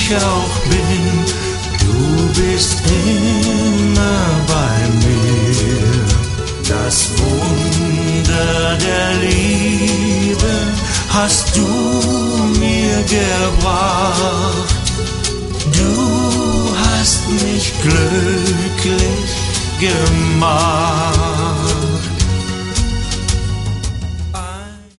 ich auch bin, du bist immer bei mir. Das Wunder der Liebe hast du mir gebracht. Du hast mich glücklich gemacht.